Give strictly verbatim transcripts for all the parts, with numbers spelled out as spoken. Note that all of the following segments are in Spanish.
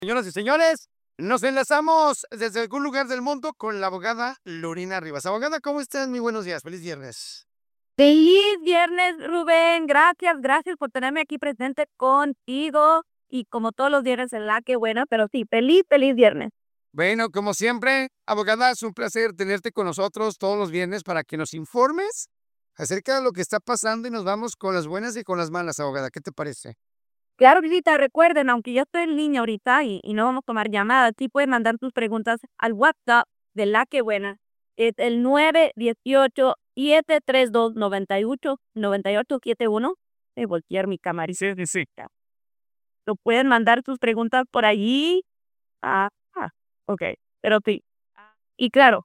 Señoras y señores, nos enlazamos desde algún lugar del mundo con la abogada Lorena Rivas. Abogada, ¿cómo estás? Muy buenos días, feliz viernes. Feliz viernes, Rubén. Gracias, gracias por tenerme aquí presente contigo. Y como todos los viernes en la que buena, pero sí, feliz, feliz viernes. Bueno, como siempre, abogada, es un placer tenerte con nosotros todos los viernes para que nos informes acerca de lo que está pasando y nos vamos con las buenas y con las malas, abogada. ¿Qué te parece? Claro, visita, recuerden, aunque yo estoy en línea ahorita y, y no vamos a tomar llamadas, sí pueden mandar tus preguntas al WhatsApp de la que buena. Es el nueve uno ocho, siete tres dos, nueve ocho, nueve ocho siete uno. Voy a voltear mi camarita. Sí, sí, sí. Lo pueden mandar tus preguntas por allí. Ah, ah, ok, pero sí. Y claro,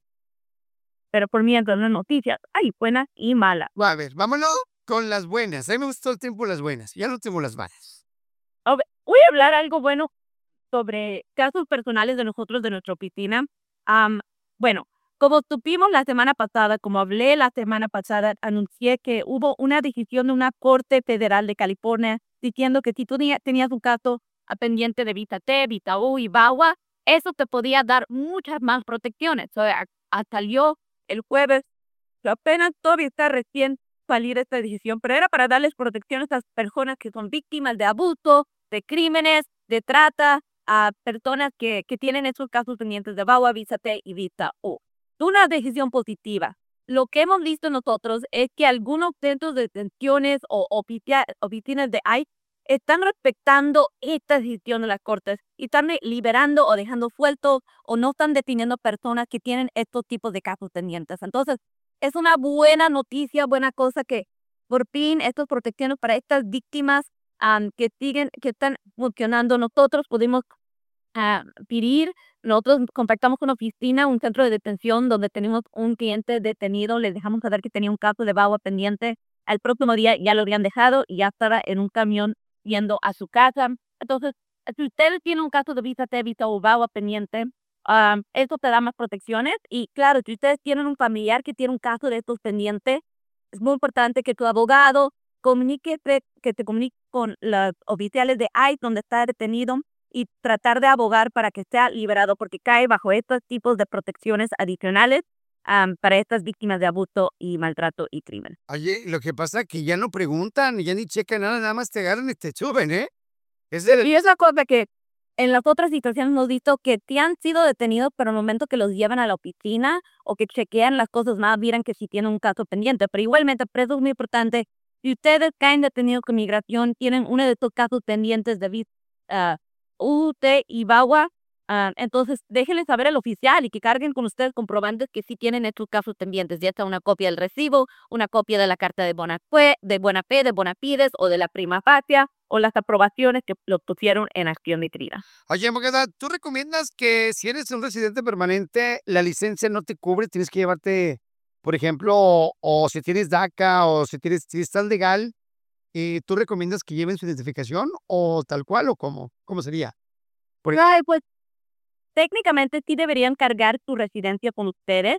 pero por mientras las noticias hay buenas y malas. A ver, vámonos con las buenas. A mí me gustó el tiempo las buenas, ya no tengo las malas. A ver, voy a hablar algo bueno sobre casos personales de nosotros, de nuestra oficina. Am, bueno, como supimos la semana pasada, como hablé la semana pasada, anuncié que hubo una decisión de una corte federal de California diciendo que si tú tenía- tenías un caso a pendiente de Visa T, Visa U y VAWA, eso te podía dar muchas más protecciones. O sea, a- salió el jueves, apenas todavía está recién salir esta decisión, pero era para darles protección a estas personas que son víctimas de abuso, de crímenes, de trata, a personas que, que tienen esos casos pendientes de VAWA, Visa T y Visa U. Una decisión positiva. Lo que hemos visto nosotros es que algunos centros de detenciones o oficia- oficinas de I C E están respetando esta decisión de las cortes y están eh, liberando o dejando sueltos o no están deteniendo personas que tienen estos tipos de casos pendientes. Entonces, es una buena noticia, buena cosa que por fin estas protecciones para estas víctimas am, que siguen, que están funcionando. Nosotros pudimos ah, pedir, nosotros contactamos con una oficina, un centro de detención donde tenemos un cliente detenido, les dejamos saber que tenía un caso de VAWA pendiente. Al próximo día ya lo habían dejado y ya estaba en un camión yendo a su casa. Entonces, si ustedes tienen un caso de Visa T, Visa o VAWA pendiente, am, eso te da más protecciones. Y claro, si ustedes tienen un familiar que tiene un caso de estos pendientes, es muy importante que tu abogado comunique, que te comunique con los oficiales de I C E donde está detenido y tratar de abogar para que sea liberado porque cae bajo estos tipos de protecciones adicionales am, para estas víctimas de abuso y maltrato y crimen. Oye, lo que pasa es que ya no preguntan, ya ni checan nada, nada más te agarran y te suben, ¿eh? Es el Y es la cosa que en las otras situaciones hemos visto que te han sido detenidos, pero al momento que los llevan a la oficina o que chequean las cosas más, miran que sí tienen un caso pendiente. Pero igualmente, por eso es muy importante, si ustedes caen detenidos con migración, tienen uno de estos casos pendientes de visa ah, U T y VAWA, ah, entonces déjenle saber al oficial y que carguen con ustedes comprobantes que sí tienen estos casos pendientes, ya sea una copia del recibo, una copia de la carta de buena fe, de buena fe, de bona fides o de la prima facie o las aprobaciones que lo pusieron en acción de trina. Oye, abogada, ¿tú recomiendas que si eres un residente permanente, la licencia no te cubre? Tienes que llevarte, por ejemplo, o, o si tienes DACA o si tienes, si estás legal, y tú recomiendas que lleven su identificación o tal cual o cómo, ¿cómo sería? Por e- Ay, pues técnicamente sí deberían cargar su residencia con ustedes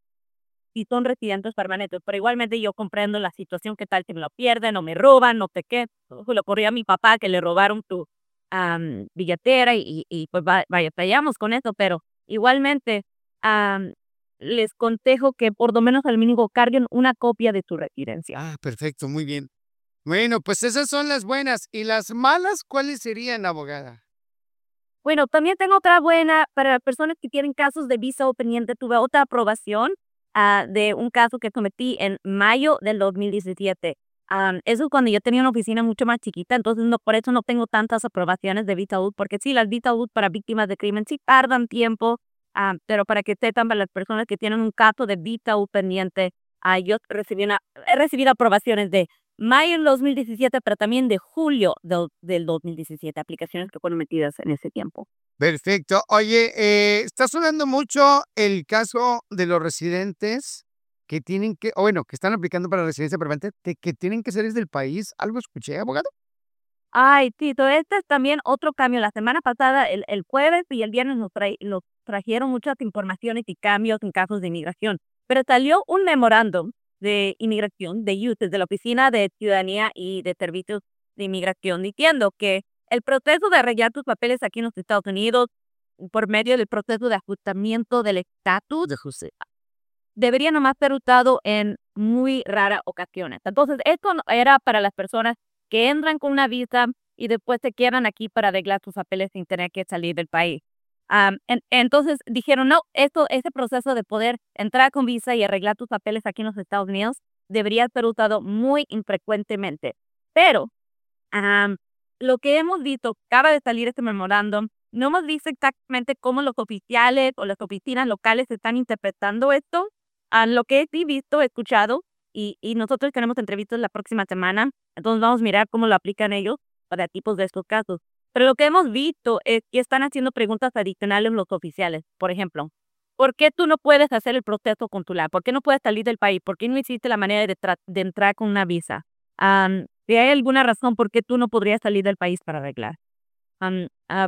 si son residentes permanentes, pero igualmente yo comprendo la situación, que tal si me lo pierden o me roban, no sé qué. Ojo, le ocurrió a mi papá que le robaron su am, billetera y, y pues va- vaya, fallamos con eso, pero igualmente am, les consejo que por lo menos al mínimo carguen una copia de su residencia. Ah, perfecto, muy bien. Bueno, pues esas son las buenas. ¿Y las malas cuáles serían, abogada? Bueno, también tengo otra buena para las personas que tienen casos de visa o pendiente. Tuve otra aprobación ah, de un caso que cometí en mayo del dos mil diecisiete. Am, eso es cuando yo tenía una oficina mucho más chiquita, entonces no, por eso no tengo tantas aprobaciones de visa U, porque sí, las visa U para víctimas de crimen sí tardan tiempo, ah, pero para que sepan, para las personas que tienen un caso de visa U pendiente, ah, yo recibí una, he recibido aprobaciones de mayo del dos mil diecisiete, pero también de julio del, del dos mil diecisiete, aplicaciones que fueron metidas en ese tiempo. Perfecto. Oye, eh, está sonando mucho el caso de los residentes que tienen que, o bueno, que están aplicando para residencia permanente, de que tienen que salir del país. ¿Algo escuché, abogado? Ay, sí, todo este es también otro cambio. La semana pasada, el, el jueves y el viernes nos, trae- nos trajeron muchas informaciones y cambios en casos de inmigración, pero salió un memorándum de inmigración de U T, de la Oficina de Ciudadanía y de Servicios de Inmigración, diciendo que el proceso de arreglar tus papeles aquí en los Estados Unidos por medio del proceso de ajustamiento del estatus De José. debería nomás ser usado en muy raras ocasiones. Entonces, esto no- era para las personas que entran con una visa y después se quedan aquí para arreglar sus papeles sin tener que salir del país. Am, en- entonces dijeron, no, esto, ese proceso de poder entrar con visa y arreglar tus papeles aquí en los Estados Unidos debería ser usado muy infrecuentemente. Pero am, lo que hemos visto, acaba de salir este memorándum, no hemos visto exactamente cómo los oficiales o las oficinas locales están interpretando esto. Ah, lo que sí visto, escuchado, y, y nosotros tenemos entrevistas la próxima semana, entonces vamos a mirar cómo lo aplican ellos para tipos de estos casos. Pero lo que hemos visto es que están haciendo preguntas adicionales los oficiales. Por ejemplo, ¿por qué tú no puedes hacer el proceso consular? ¿Por qué no puedes salir del país? ¿Por qué no hiciste la manera de, tra- de entrar con una visa? Am, si hay alguna razón por qué tú no podrías salir del país para arreglar. Am, ah,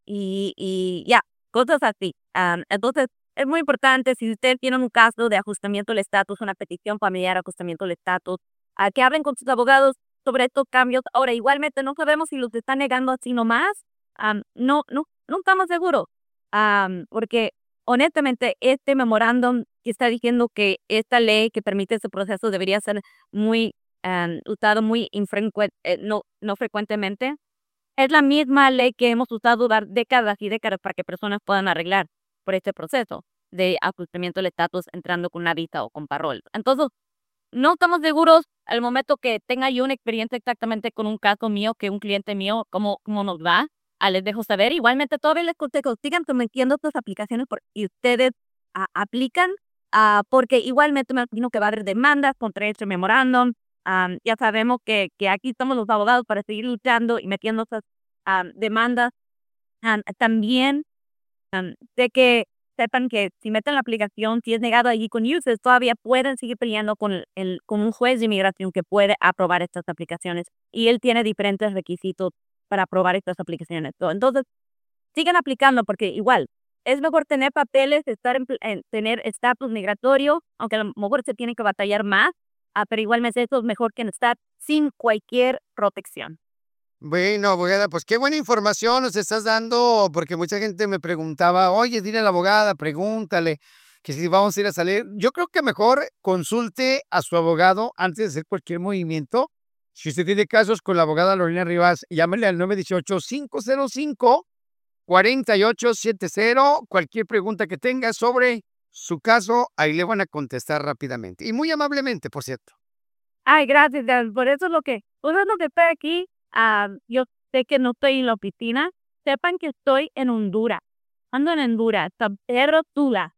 y y ya, cosas así. Am, entonces, es muy importante, si usted tiene un caso de ajustamiento del estatus, una petición familiar de ajustamiento del estatus, a que hablen con sus abogados sobre estos cambios. Ahora, igualmente, no sabemos si los están negando así nomás. Am, no, no, no estamos seguros. Am, porque, honestamente, este memorándum que está diciendo que esta ley que permite ese proceso debería ser muy am, usado muy infrecuente, no, no frecuentemente. Es la misma ley que hemos usado dar décadas y décadas para que personas puedan arreglar por este proceso de ajustamiento del estatus entrando con una visa o con parol. Entonces, no estamos seguros al momento que tenga yo una experiencia exactamente con un caso mío, que un cliente mío, cómo, cómo nos va. Ah, les dejo saber. Igualmente, todavía les consejo, sigan sometiendo estas aplicaciones por, y ustedes ah, aplican, ah, porque igualmente me imagino que va a haber demandas contra este memorándum. Am, ya sabemos que, que aquí estamos los abogados para seguir luchando y metiendo esas am, demandas. Am, también am, sé que sepan que si meten la aplicación, si es negado allí con users, todavía pueden seguir peleando con, el, el- con un juez de inmigración que puede aprobar estas aplicaciones. Y él tiene diferentes requisitos para aprobar estas aplicaciones. So, Entonces, sigan aplicando porque igual es mejor tener papeles, estar en, pl- en tener estatus migratorio, aunque a lo mejor se tiene que batallar más, ah, pero igualmente eso es mejor que estar sin cualquier protección. Bueno, abogada, pues qué buena información nos estás dando, porque mucha gente me preguntaba, oye, dile a la abogada, pregúntale que si vamos a ir a salir. Yo creo que mejor consulte a su abogado antes de hacer cualquier movimiento. Si usted tiene casos con la abogada Lorena Rivas, llámele al nueve uno ocho, cinco cero cinco, cuatro ocho siete cero. Cualquier pregunta que tenga sobre su caso, ahí le van a contestar rápidamente y muy amablemente, por cierto. Ay, gracias, gracias. Por eso es lo que, por eso es lo que estoy aquí. Ah, yo sé que no estoy en la oficina. Sepan que estoy en Honduras. Ando en Honduras, San Pedro Sula.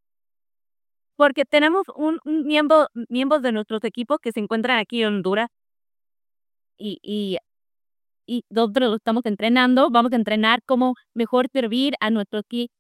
Porque tenemos un, un miembro, miembros de nuestros equipos que se encuentran aquí en Honduras y, y, y nosotros lo estamos entrenando. Vamos a entrenar cómo mejor servir a nuestros clientes.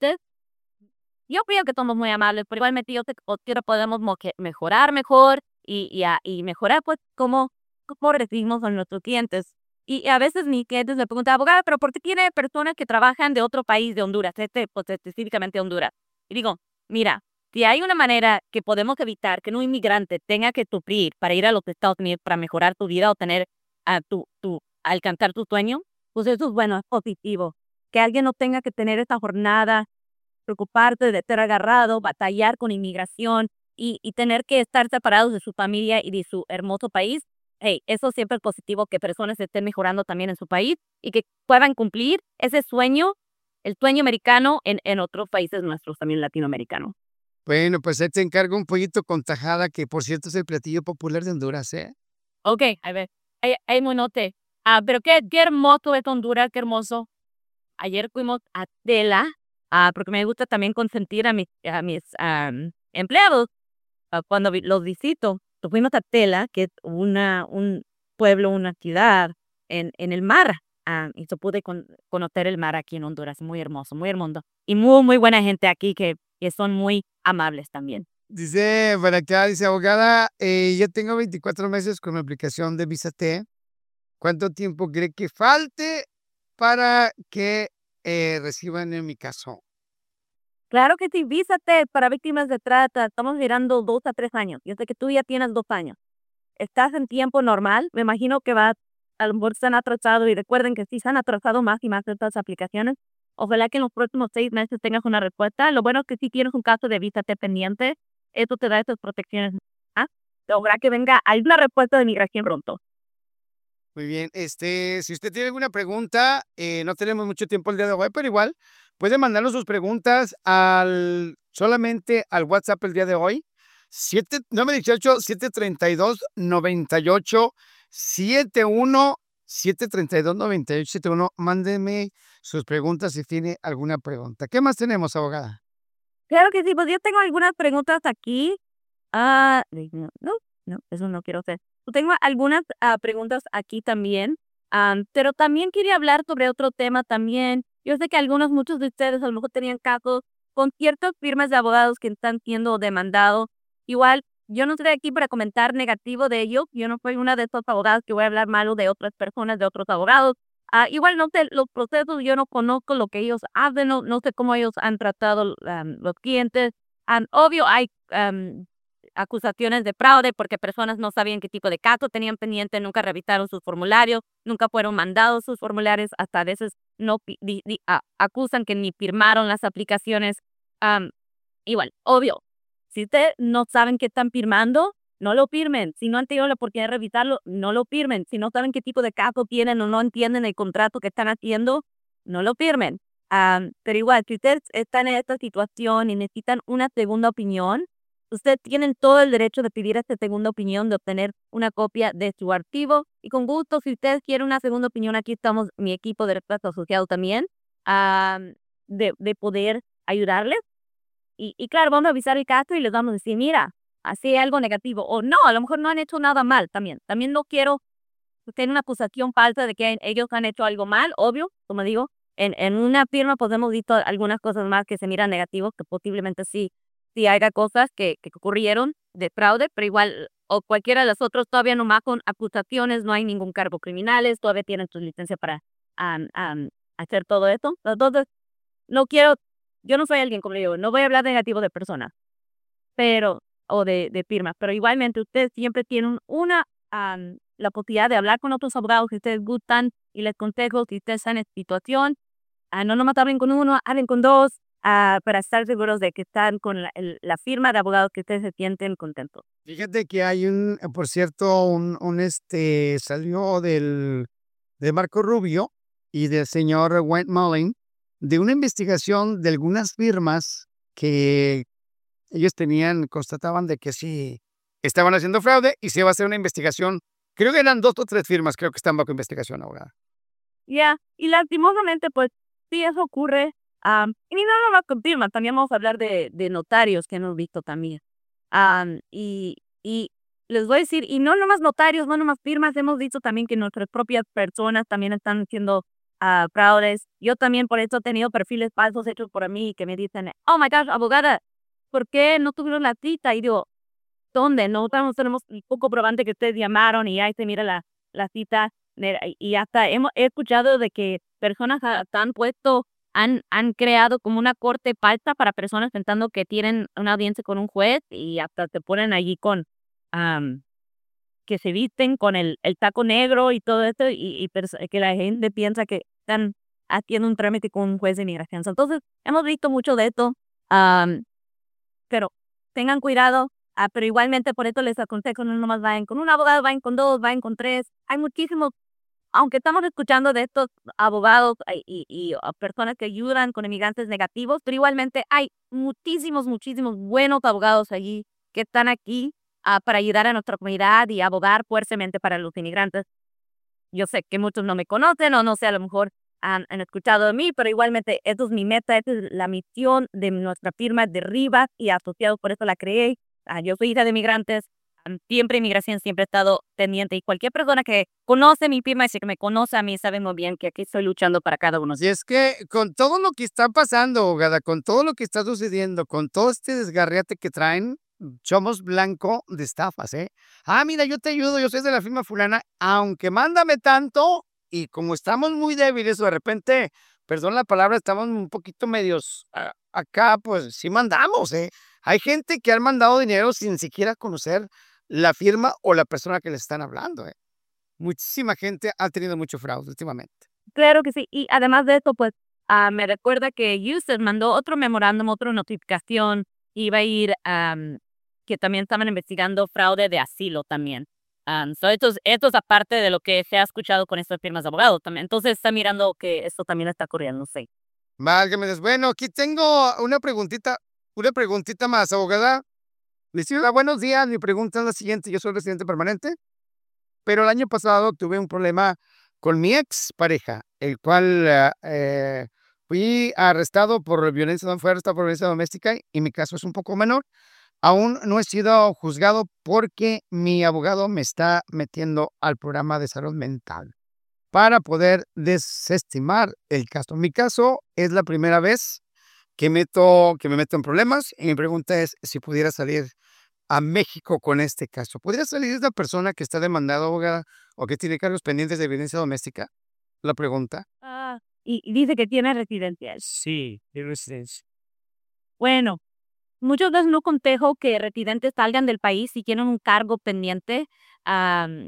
Yo creo que somos muy amables, pero igualmente yo sé que nosotros podemos moque- mejorar mejor y, y, a- y mejorar pues cómo, cómo recibimos a nuestros clientes. Y a veces mis clientes me preguntan, abogada, pero ¿por qué tiene personas que trabajan de otro país, de Honduras, este, pues específicamente Honduras? Y digo, mira, si hay una manera que podemos evitar que un inmigrante tenga que sufrir para ir a los Estados Unidos para mejorar tu vida o tener a tu, tu, alcanzar tu sueño, pues eso es bueno, es positivo. Que alguien no tenga que tener esta jornada preocuparte de estar agarrado, batallar con inmigración y, y tener que estar separados de su familia y de su hermoso país. Hey, eso siempre es positivo, que personas estén mejorando también en su país y que puedan cumplir ese sueño, el sueño americano en, en otros países nuestros, también latinoamericanos. Bueno, pues ahí te encargo un pollito con tajada, que por cierto es el platillo popular de Honduras, ¿eh? Ok, a ver, hay, hay monote. Ah, pero qué, qué hermoso es Honduras, qué hermoso. Ayer fuimos a Tela, ah, porque me gusta también consentir a mis, a mis am, empleados. Ah, cuando vi- los visito, nos fuimos a Tela, que es una, un pueblo, una ciudad en, en el mar. Ah, y yo pude con- conocer el mar aquí en Honduras, muy hermoso, muy hermoso. Y muy, muy buena gente aquí que, que son muy amables también. Dice por acá, dice abogada, eh, yo tengo veinticuatro meses con mi aplicación de Visa T. ¿Cuánto tiempo cree que falte para que eh, reciban en mi caso? Claro que sí, vísate para víctimas de trata. Estamos mirando dos a tres años. Yo sé que tú ya tienes dos años. Estás en tiempo normal. Me imagino que va a lo mejor se han atrasado y recuerden que sí se han atrasado más y más estas aplicaciones. Ojalá que en los próximos seis meses tengas una respuesta. Lo bueno es que si tienes un caso de visa, esté pendiente. Eso te da esas protecciones más. Ojalá que venga alguna respuesta de migración pronto. Muy bien, este, si usted tiene alguna pregunta, eh, no tenemos mucho tiempo el día de hoy, pero igual puede mandarnos sus preguntas al solamente al WhatsApp el día de hoy. siete nueve dieciocho, siete treinta y dos, noventa y ocho, setenta y uno, siete treinta y dos, noventa y ocho, setenta y uno. Mándeme sus preguntas si tiene alguna pregunta. ¿Qué más tenemos, abogada? Claro que sí, pues yo tengo algunas preguntas aquí. Ah, ay, no, no, no, eso no quiero hacer. Yo tengo algunas ah, preguntas aquí también, am, pero también quería hablar sobre otro tema también. Yo sé que algunos, muchos de ustedes a lo mejor tenían casos con ciertas firmas de abogados que están siendo demandados. Igual, yo no estoy aquí para comentar negativo de ellos. Yo no soy una de estos abogados que voy a hablar malo de otras personas, de otros abogados. Ah, igual no sé los procesos, yo no conozco lo que ellos hacen, no, no sé cómo ellos han tratado am, los clientes. Am, obvio, hay am, acusaciones de fraude porque personas no sabían qué tipo de caso tenían pendiente, nunca revisaron sus formularios, nunca fueron mandados sus formularios, hasta a veces no pi- di- di- a- acusan que ni firmaron las aplicaciones. Am, igual, obvio, si ustedes no saben qué están firmando, no lo firmen. Si no han tenido la oportunidad de revisarlo, no lo firmen. Si no saben qué tipo de caso tienen o no entienden el contrato que están haciendo, no lo firmen. Am, pero igual, si ustedes están en esta situación y necesitan una segunda opinión, ustedes tienen todo el derecho de pedir esta segunda opinión, de obtener una copia de su archivo. Y con gusto, si ustedes quieren una segunda opinión, aquí estamos, mi equipo de retrato asociado también, am, de, de poder ayudarles. Y, y claro, vamos a avisar el caso y les vamos a decir, mira, así algo negativo. O no, a lo mejor no han hecho nada mal también. También no quiero tener una acusación falsa de que ellos han hecho algo mal, obvio, como digo. En, en una firma pues hemos visto algunas cosas más que se miran negativos, que posiblemente sí, sí haya cosas que, que ocurrieron de fraude, pero igual, o cualquiera de los otros, todavía nomás con acusaciones, no hay ningún cargo criminales, todavía tienen su licencia para am, am, hacer todo esto. Entonces, no quiero, yo no soy alguien, como le digo, no voy a hablar negativo de personas, pero, o de, de firmas, pero igualmente ustedes siempre tienen una, am, la posibilidad de hablar con otros abogados que ustedes gustan y les consejo si ustedes están en situación, ah, no nomás hablen con uno, hablen con dos, ah, para estar seguros de que están con la, el- la firma de abogados que ustedes se sienten contentos. Fíjate que hay un, eh, por cierto, un, un este salió del de Marco Rubio y del señor Wayne Mullin de una investigación de algunas firmas que ellos tenían, constataban de que sí estaban haciendo fraude y se iba a hacer una investigación. Creo que eran dos o tres firmas, creo que están bajo investigación ahora. Ya, y lastimosamente, pues, sí, eso ocurre, am, y no nomás con firmas, también vamos a hablar de, de notarios que hemos visto también. Am, y, y les voy a decir, y no nomás notarios, no nomás firmas, hemos visto también que nuestras propias personas también están haciendo ah, fraudes. Yo también por eso he tenido perfiles falsos hechos por mí que me dicen, oh my gosh, abogada, ¿por qué no tuvieron la cita? Y digo, ¿dónde? Nosotros tenemos un poco probante que ustedes llamaron y ahí se mira la, la cita. Mira, y y hasta hemos he escuchado de que personas hasta han puesto, han, han creado como una corte falsa para personas pensando que tienen una audiencia con un juez y hasta te ponen allí con, am, que se visten con el, el taco negro y todo esto y, y perso- que la gente piensa que están haciendo un trámite con un juez de inmigración. Entonces, hemos visto mucho de esto. Pero tengan cuidado, ah, pero igualmente por eso les aconsejo no nomás vayan con un abogado, vayan con dos, vayan con tres. Hay muchísimos, aunque estamos escuchando de estos abogados ay, y, y, ah, personas que ayudan con inmigrantes negativos, pero igualmente hay muchísimos, muchísimos buenos abogados allí que están aquí ah, para ayudar a nuestra comunidad y abogar fuertemente para los inmigrantes. Yo sé que muchos no me conocen o no sé, a lo mejor han, han escuchado de mí, pero igualmente esto es mi meta, esta es la misión de nuestra firma de Rivas y Asociados, por eso la creé. Ah, yo soy hija de migrantes, am, siempre inmigración, siempre he estado pendiente y cualquier persona que conoce mi firma y que me conoce a mí sabe muy bien que aquí estoy luchando para cada uno. Y es que con todo lo que está pasando, abogada, con todo lo que está sucediendo, con todo este desgarriate que traen, somos blanco de estafas, ¿eh? Ah, mira, yo te ayudo, yo soy de la firma fulana, aunque mándame tanto, y como estamos muy débiles, o de repente, perdón la palabra, estamos un poquito medios ah, acá, pues sí mandamos, ¿eh? Hay gente que han mandado dinero sin siquiera conocer la firma o la persona que les están hablando, ¿eh? muchísima gente ha tenido mucho fraude últimamente. Claro que sí. Y además de eso, pues, ah, me recuerda que Houston mandó otro memorándum, otra notificación, iba a ir, am, que también estaban investigando fraude de asilo también. Am, so esto es esto es aparte de lo que se ha escuchado con estas firmas de abogados también. Entonces, está mirando que esto también está ocurriendo, sí. Válgame Dios. Bueno, aquí tengo una preguntita una preguntita más, abogada. Dice: "Hola, buenos días, mi pregunta es la siguiente, yo soy residente permanente, pero el año pasado tuve un problema con mi expareja, el cual, ah, eh, fui arrestado por violencia dom fui arrestado por violencia doméstica y mi caso es un poco menor. Aún no he sido juzgado porque mi abogado me está metiendo al programa de salud mental para poder desestimar el caso. Mi caso es la primera vez que meto que me meto en problemas, y mi pregunta es si pudiera salir a México con este caso. ¿Podría salir esta persona que está demandada, abogada, o que tiene cargos pendientes de violencia doméstica? La pregunta. Ah, y y dice que tiene residencial. Sí, tiene residencia. Bueno, muchas veces no aconsejo que residentes salgan del país si tienen un cargo pendiente, am,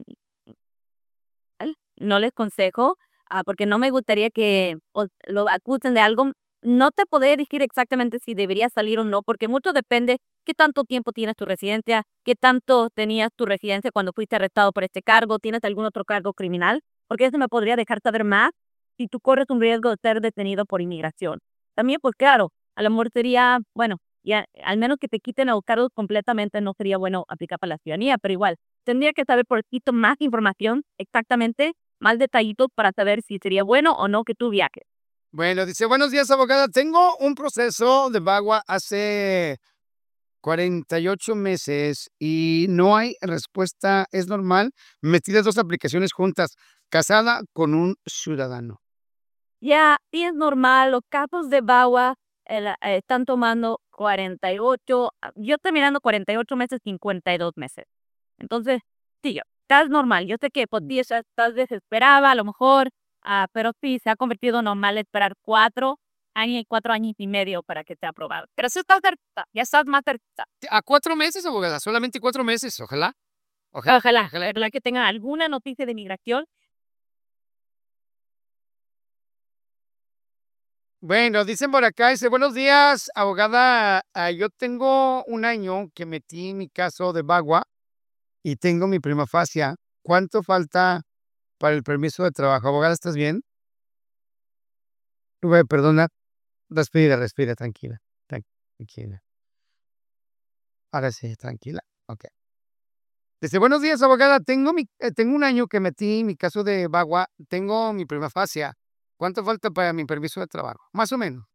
al no les aconsejo, ah, porque no me gustaría que, o lo acusen de algo. No te podría decir exactamente si debería salir o no, porque mucho depende qué tanto tiempo tienes tu residencia, qué tanto tenías tu residencia cuando fuiste arrestado por este cargo, ¿tienes algún otro cargo criminal? Porque eso me podría dejar saber más si tú corres un riesgo de ser detenido por inmigración. También, pues claro, a lo mejor sería, bueno, ya al menos que te quiten los cargos completamente, no sería bueno aplicar para la ciudadanía, pero igual, tendría que saber poquito más información, exactamente, más detallitos para saber si sería bueno o no que tú viajes. Bueno, dice: "Buenos días, abogada. Tengo un proceso de VAWA hace cuarenta y ocho meses y no hay respuesta, ¿es normal?". Metí las dos aplicaciones juntas, casada con un ciudadano. Ya, sí es normal, los casos de VAWA, el, ah, están tomando cuarenta y ocho, ah, yo estoy mirando cuarenta y ocho meses, cincuenta y dos meses. Entonces, sí, yo estás normal. Yo sé que por ti ya estás desesperada, a lo mejor, ah, pero sí, se ha convertido normal esperar cuatro años, cuatro años y medio para que te aprobado. Pero sí estás cerquita, ya estás más cerquita. ¿A cuatro meses, abogada? Solamente cuatro meses, ojalá, oja Ojalá, ojalá ojalá que tenga alguna noticia de migración. Bueno, dicen por acá, dice: "Buenos días, abogada, ah, yo tengo un año que metí mi caso de VAWA y tengo mi prima facie, ¿cuánto falta para el permiso de trabajo?". Abogada, ¿estás bien? Tú me perdona, respira, respira, tranquila, tranquila. Ahora sí, tranquila, okey. Dice: "Buenos días, abogada, tengo mi eh, tengo un año que metí mi caso de VAWA, tengo mi prima facie, ¿cuánto falta para mi permiso de trabajo?". Más o menos.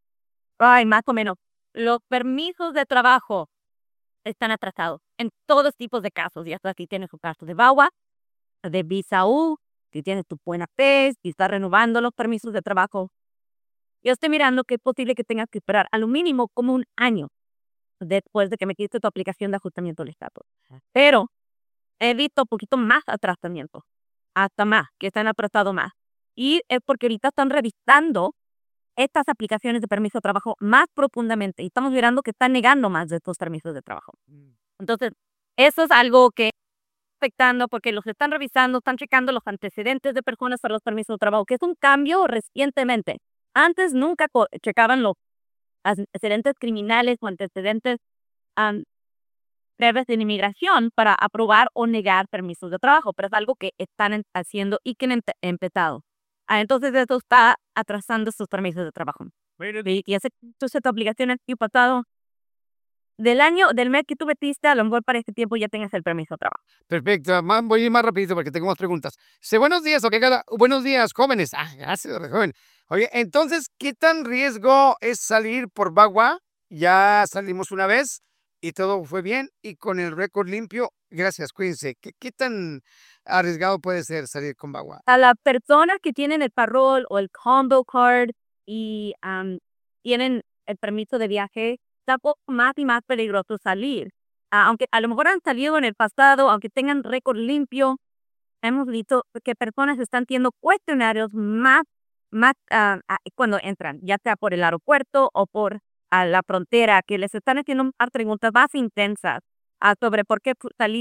Ay, más o menos. Los permisos de trabajo están atrasados en todos tipos de casos, ya sea si tienes un caso de VAWA, de visa U, si tienes tu buena fe, si estás renovando los permisos de trabajo. Yo estoy mirando que es posible que tengas que esperar a lo mínimo como un año después de que metiste tu aplicación de ajustamiento del estatus. Pero he visto poquito más atrasamiento, hasta más, que se han atrasado más. Y es porque ahorita están revisando estas aplicaciones de permiso de trabajo más profundamente y estamos mirando que están negando más de estos permisos de trabajo. Entonces, eso es algo que afectando porque los están revisando, están checando los antecedentes de personas para los permisos de trabajo, que es un cambio recientemente. Antes nunca co checaban los antecedentes criminales o antecedentes, am, breves en inmigración para aprobar o negar permisos de trabajo, pero es algo que están en haciendo y que han empe empezado. Ah, entonces eso está atrasando sus permisos de trabajo. Y y ese entonces tu aplicación el año pasado del año del mes que tú metiste, a lo mejor para este tiempo ya tengas el permiso de trabajo. Perfecto, ma voy a ir más rapidito porque tengo más preguntas. Dice: "Buenos días, abogada, buenos días, jóvenes". Ah, gracias, re joven. Oye, entonces, ¿qué tan riesgo es salir por VAWA? Ya salimos una vez y todo fue bien, y con el récord limpio, gracias, cuídense. ¿Qué qué tan arriesgado puede ser salir con VAWA? A las personas que tienen el parol o el combo card y, am, tienen el permiso de viaje, está poco más y más peligroso salir. Ah, aunque a lo mejor han salido en el pasado, aunque tengan récord limpio, hemos visto que personas están haciendo cuestionarios más más, ah, ah, cuando entran, ya sea por el aeropuerto o por, a la frontera, que les están haciendo más preguntas más intensas, ah, sobre por qué fu saliste,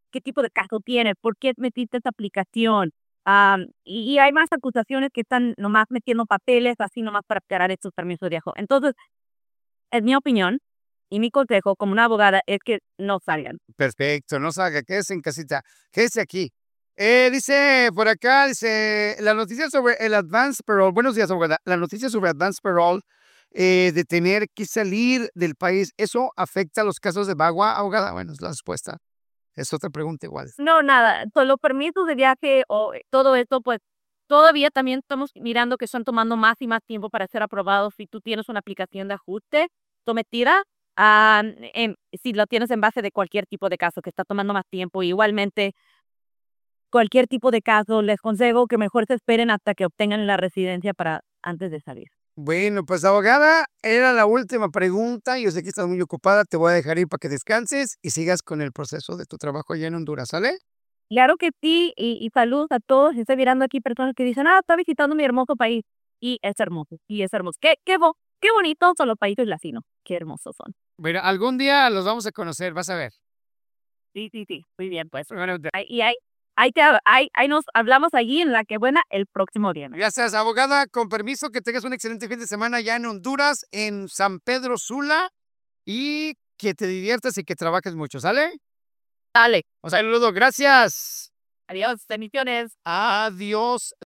qué tipo de caso tienes, por qué metiste esta aplicación. Am, y, y hay más acusaciones que están nomás metiendo papeles así nomás para aclarar estos permisos de viaje. Entonces, en mi opinión y mi consejo como una abogada es que no salgan. Perfecto, no salga, quédese en casita, quédese aquí. Eh, dice por acá, dice, la noticia sobre el advance parole, buenos días, abogada, la noticia sobre advance parole, eh, de tener que salir del país, ¿eso afecta los casos de Bagua, abogada? Bueno, es la respuesta. Es otra pregunta igual. No, nada, con los permisos de viaje o eh, todo esto, pues todavía también estamos mirando que están tomando más y más tiempo para ser aprobados. Si tú tienes una aplicación de ajuste sometida, ah, em, si lo tienes en base de cualquier tipo de caso que está tomando más tiempo, igualmente cualquier tipo de caso, les aconsejo que mejor se esperen hasta que obtengan la residencia para antes de salir. Bueno, pues abogada, era la última pregunta. Yo sé que estás muy ocupada, te voy a dejar ir para que descanses y sigas con el proceso de tu trabajo allá en Honduras, ¿sale? Claro que sí, y, y saludos a todos. Estoy mirando aquí personas que dicen, ah, está visitando mi hermoso país. Y es hermoso, y es hermoso. Qué, qué, bo- qué bonitos son los países latinos. Qué hermosos son. Bueno, algún día los vamos a conocer, vas a ver. Sí, sí, sí. Muy bien, pues. Bueno, de- Ahí, y ahí, ahí, te, hab- ahí, ahí nos hablamos allí en la que buena el próximo viernes. Gracias, abogada. Con permiso, que tengas un excelente fin de semana allá en Honduras, en San Pedro Sula, y que te diviertas y que trabajes mucho, ¿sale? Dale. Un saludo, gracias. Adiós. Bendiciones. Adiós.